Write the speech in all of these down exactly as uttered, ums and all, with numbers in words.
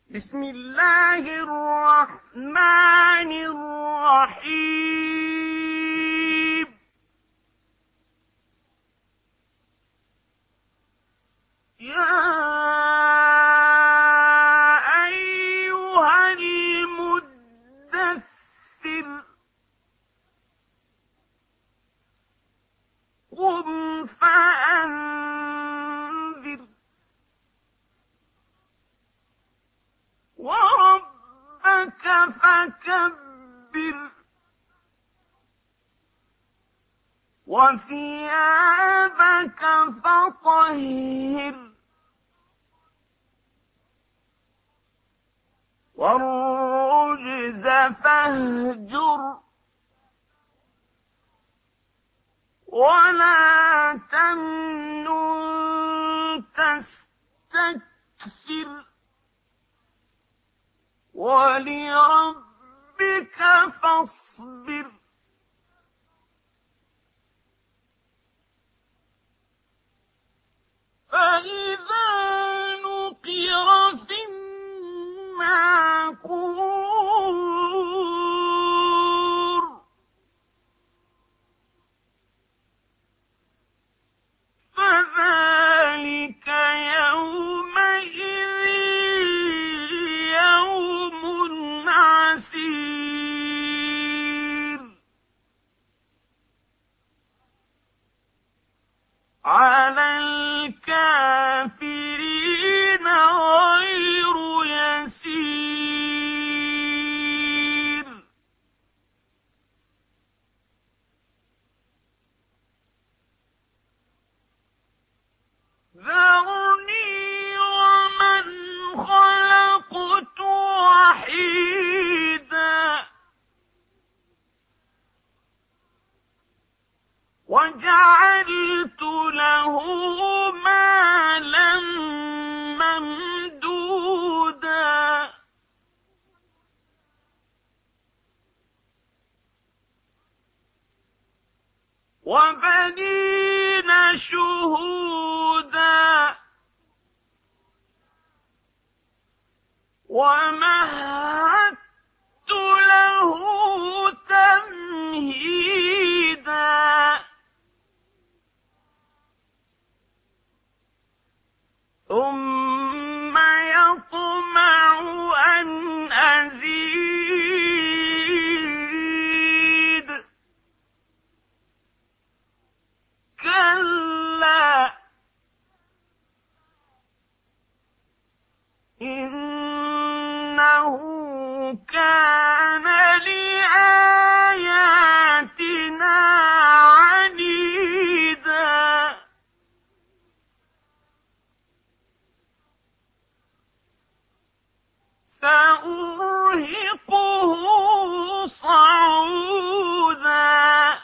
بسم الله الرحمن الرحيم يا أيها المدثر قم فأنذر وربك فكبر وثيابك فطهر والرجز فاهجر ولا تمنن تستكثر ولربك فاصبر فإذا نقر في الناقور فذلك يومئذ يوم عسير على الكافرين غير يسير ذرني ومن خلقت وحيدا وجعلت له مالا ممدودا وبنين شهودا ومهدت له تمهيدا ثم يطمع أن أزيد كلا إنه كان لآياتنا عنيدا سأرهقه صعودا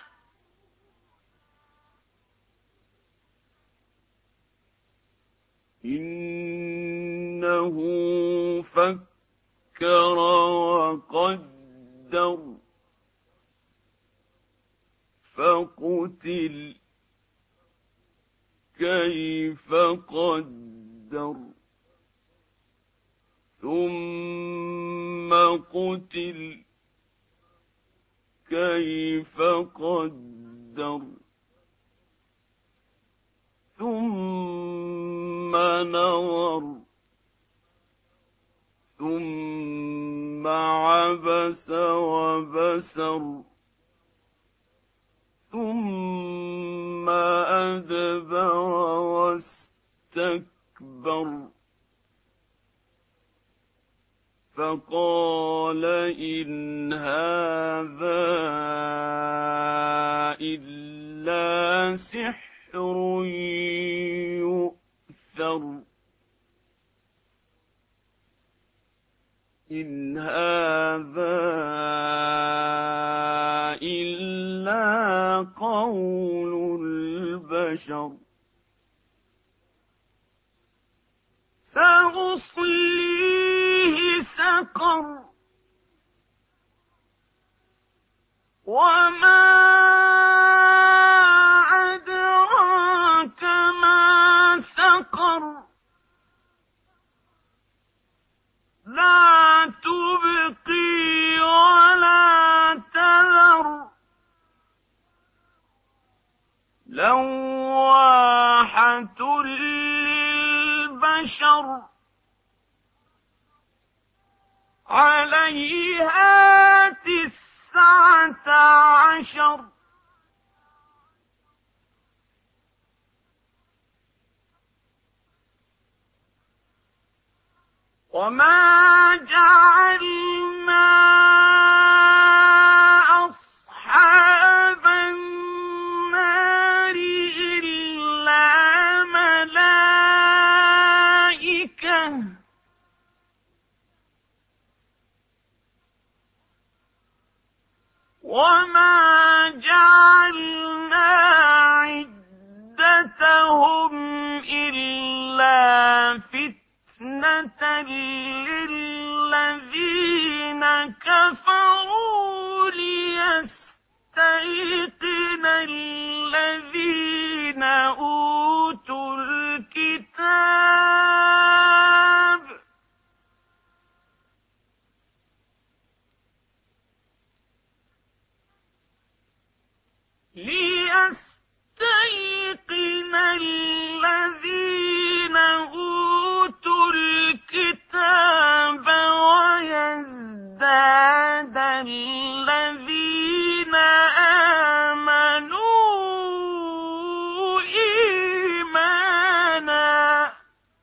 إنه فكر وقدر فقتل كيف قدر ثم قتل كيف قدر ثم نظر ثم عبس وبسر ثم أدبر واستكبر فقال إن هذا إلا سحر يؤثر إن هذا إلا قول البشر سأصليه سقر وما أدراك ما سقر عليها تسعة عشر وما جعلنا أصحاب النار إلا ملائكة وما جعلنا عدتهم إلا فتنة للذين كفروا ليستيقن الذين أوتوا الكتاب ليستيقن الذين أوتوا الكتاب ويزداد الذين آمنوا إيمانا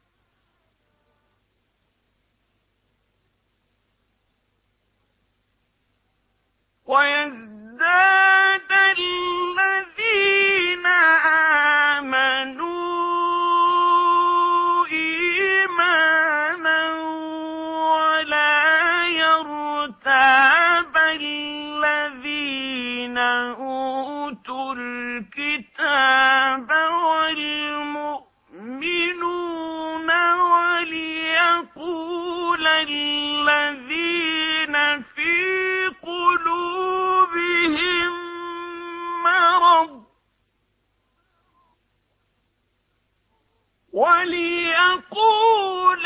ويزداد الذين آمنوا إيمانا ولا يرتاب الذين أوتوا الكتاب والمؤمنون وليقول الذين في قلوبهم مرض وليقول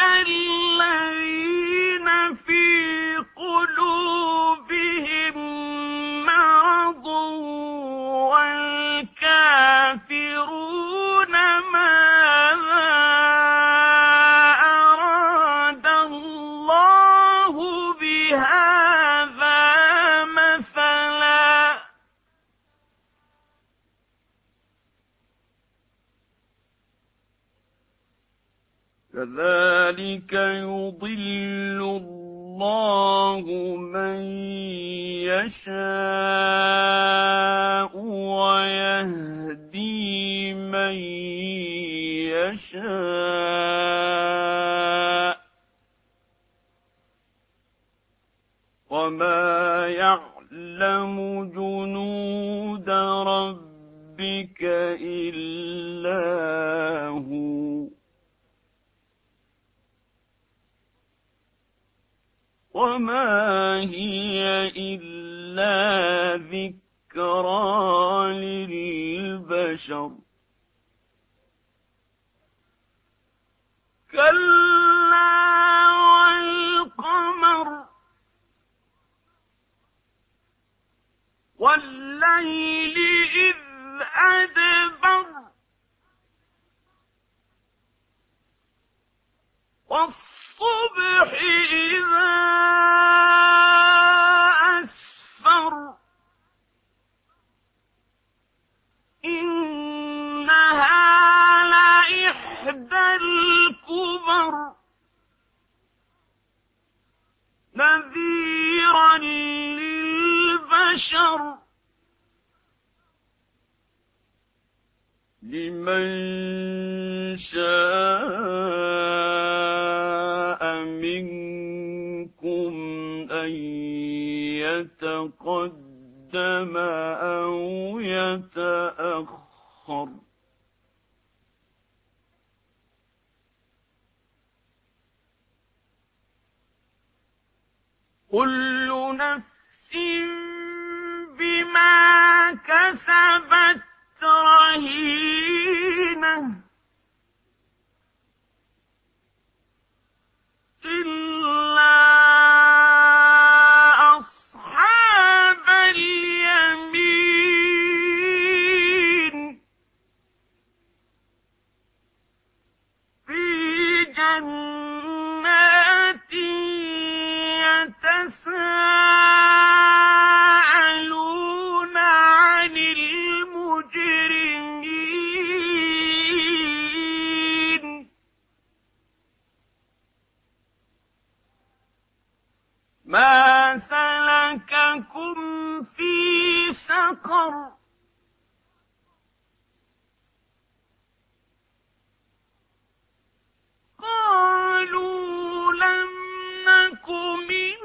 الذين في قلوبهم مرض والكافرون ماذا أراد الله بهذا مثلا كذلك يضل الله من يشاء ويهدي من يشاء وما يعلم جنود ربك إلا هو وما هي إلا ذكرى للبشر كلا والقمر والليل إذ أدبر والصبح إذا أسفر إنها لإحدى الكبر نذيرا للبشر لمن شاء منكم أن يتقدم أو يتأخر كل نفس بما كسبت رهينة إلا أصحاب اليمين في جنات يتساءلون عن المجرمين ما سلككم في سقر قالوا لم نك من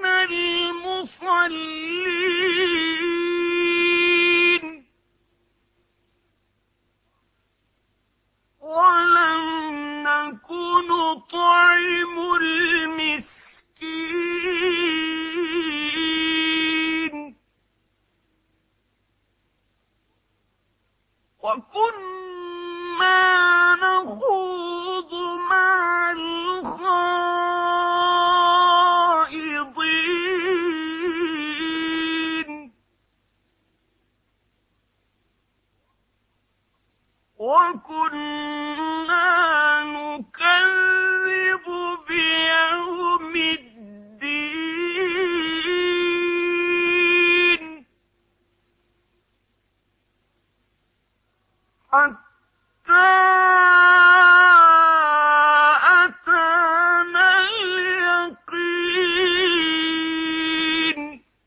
المصلين ولم نك نطعم المسكين وكنا نخوض مع الخائضين وكنا نكذب بيوم الدين حتى أتانا اليقين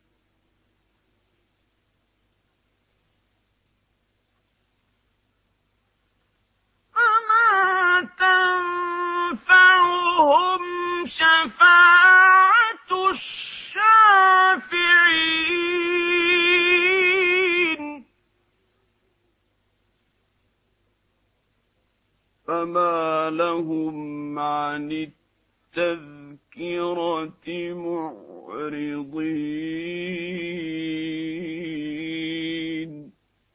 فما تنفعهم شفاعة الشافعين فما لهم عن التذكرة معرضين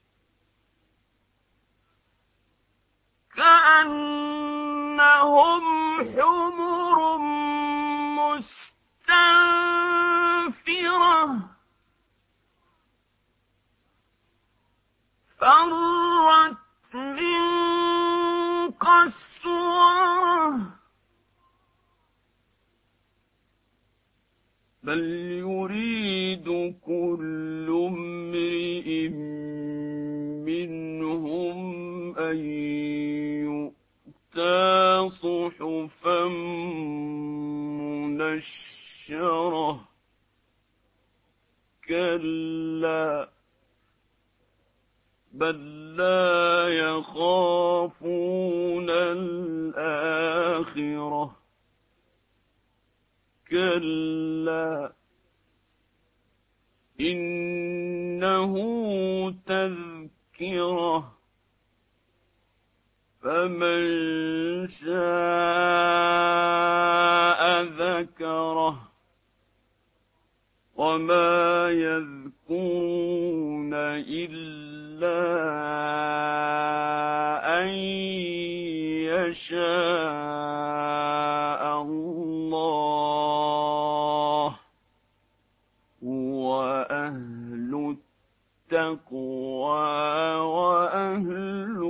كأنهم حمر مستنفرة فرت من قسورة بل يريد كل امرئ منهم أن يؤتى صحفا منشرة كلا بل لا يخافون الآخرة كلا إنه تذكرة فمن شاء ذكره وما يذكرون إلا أن يشاء الله هو أهل التقوى وأهل